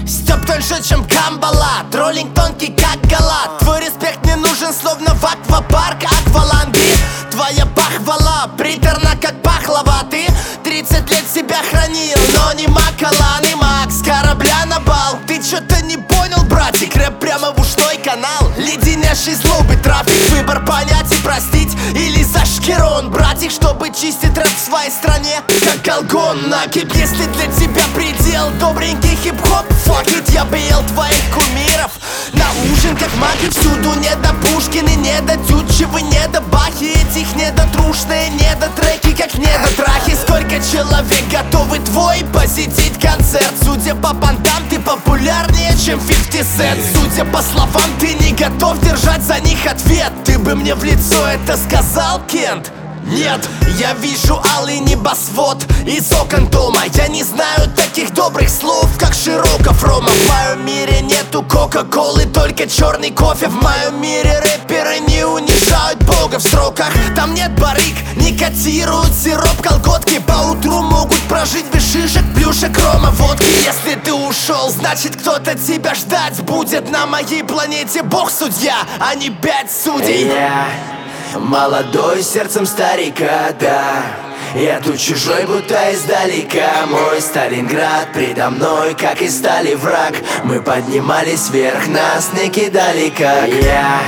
Стёб тоньше, чем камбала, троллинг тонкий, как галат. Твой респект не нужен, словно в аквапарк Акваланги. Твоя похвала приторна, как пахлава. Ты 30 лет себя хранил, но не Макалан и Мак с корабля на бал. Ты чё-то не понял, братик, рэп прямо в ушной канал. Леденящий злобы трафик, выбор понять и простить или зашкерон, братик, чтобы чистить рэп в своей стране, как алгон. Накипь, если для тебя предел добренький хип-хоп, fuck it, я бы ел твоих кумиров на ужин, как маги. Всюду не до Пушкины, не до Тютчевы, не до Бахи. Этих недотрушные, недотреки, как недотрахи. Сколько человек готовы твой посетить концерт? Судя по понтам, ты популярнее, чем 50 Cent. Судя по словам, ты не готов держать за них ответ. Ты бы мне в лицо это сказал, Кент? Нет, я вижу алый небосвод из окон дома. Я не знаю таких добрых слов, как Широков Рома. В моем мире нету кока-колы, только черный кофе. В моем мире рэперы не унижают Бога в строках. Там нет барыг, не котируют сироп, колготки. Поутру могут прожить без шишек, плюшек, рома, водки. Если ты ушел, значит кто-то тебя ждать будет. На моей планете Бог судья, а не 5 судей. Молодой сердцем старика, да. Я тут чужой, будто издалека. Мой Сталинград предо мной, как и стали враг. Мы поднимались вверх, нас не кидали как. Я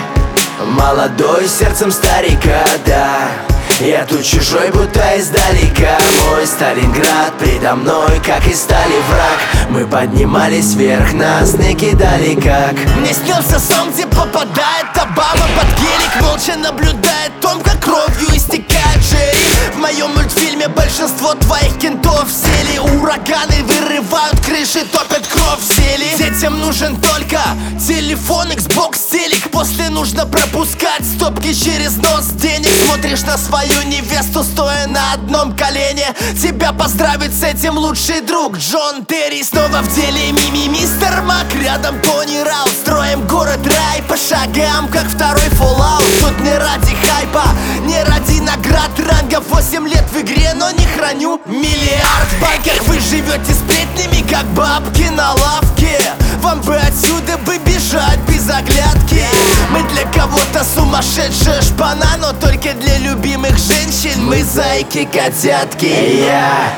молодой сердцем старика, да. Я тут чужой, будто издалека. Мой Сталинград предо мной, как и стали враг. Мы поднимались вверх, нас не кидали как. Мне снился сон, где попадает Обама под гелик, молча наблюдает том, как кровью истекает Джерри. В моем мультфильме большинство твоих кентов сели. Ураганы вырывают крыши, топят кровь в сели. Детям нужен только телефон, Xbox, телек. После нужно пропускать стопки через нос денег. Смотришь на свою невесту, стоя на одном колене. Тебя поздравит с этим лучший друг Джон Терри. Снова в деле Мими, мистер Мак, рядом Тони Раут. Строим город рай по шагам, как второй Fallout. Тут не ради хайпа, не ради наград, рангов. 8 лет в игре, но не храню миллиард в банках. Вы живете сплетнями, как бабки на лавке. Вам бы отсюда бы бежать без оглядки. Мы для кого-то сумасшедшая шпана, но только для любимых женщин мы зайки, котятки. Я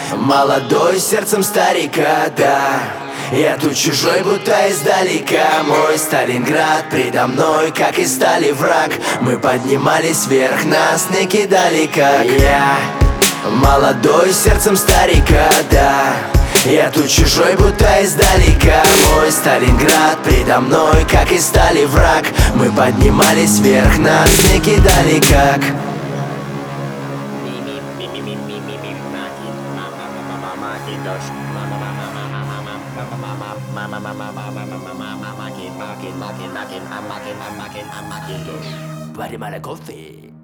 молодой сердцем старика, да. Я тут чужой, будто издалека. Мой Сталинград предо мной, как и стали враг. Мы поднимались вверх, нас не кидали как. Я молодой сердцем старика, да. Я тут чужой, будто издалека. Мой Сталинград предо мной, как и стали враг. Мы поднимались вверх, нас не кидали как. Guardimale coffee.